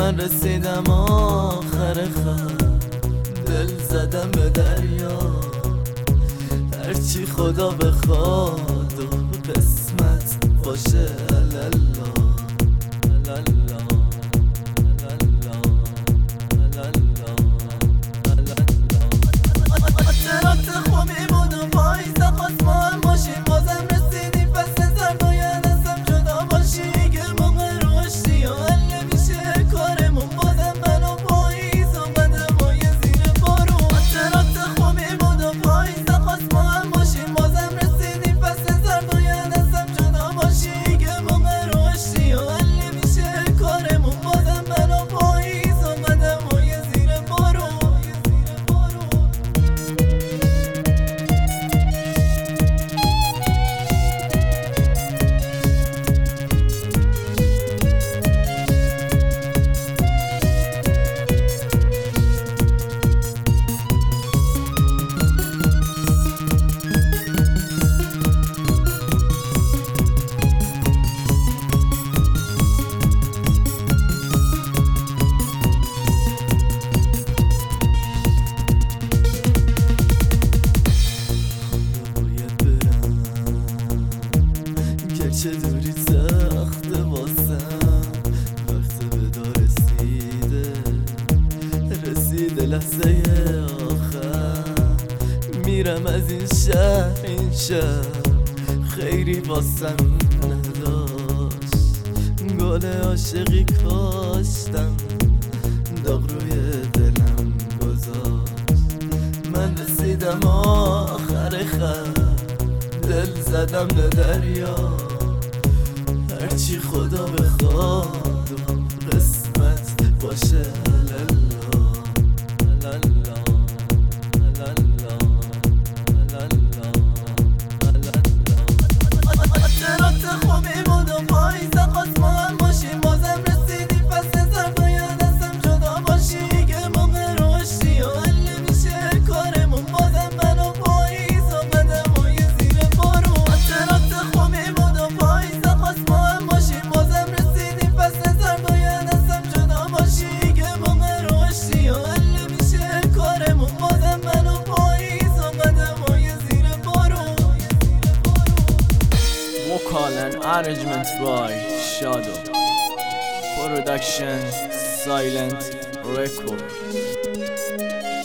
من رسیدم آخر خط، دل زدم به دریا. هرچی خدا بخواد و قسمت باشه. الالا الالا الالا الالا الالا. خاطرات خوبی بود و پاییزا خواست ما هم باشیم، بازم رسیدیم فصل زرد و یاد ازم جدا باشی. که موقع روشتی و حل نمیشه کارمون، بازم من و پاییز اومده ما یه زیر بارون. خاطرات خوبی بود و پاییزا خواست ما هم باشیم، بازم رسیدیم فصل زرد و یاد ازم جدا باشی. که موقع روشتی و حل نمیشه کارمون، بازم من و پاییز اومده ما یه زیر بارون. چه دوری سخته واسم، وقت ودا رسیده لحظه آخر. میرم از این شهر خیری واسم نداشت. گل عاشقی کاشتم داغ روی دلم گذاشت. من رسیدم آخر خط، دل زدم به دریا. هرچی خدا بخواد و قسمت باشه. الالا الالا الالا الالا الالا. خاطرات خوبی بود و پاییزا خواست ما هم باشیم، بازم رسیدیم فصل زرد و یاد ازم جدا باشی. که موقع روشتی و حل نمیشه کارمون، بازم من و پاییز اومده ما یه زیر بارون. خاطرات خوبی بود و پاییزا خواست ما هم باشیم، بازم رسیدیم فصل زرد و یاد ازم جدا باشی. که موقع روشتی و حل نمیشه کارمون، بازم من و پاییز اومده ما یه زیر بارون. Vocal and arrangement by Shadow. Production Silent Record.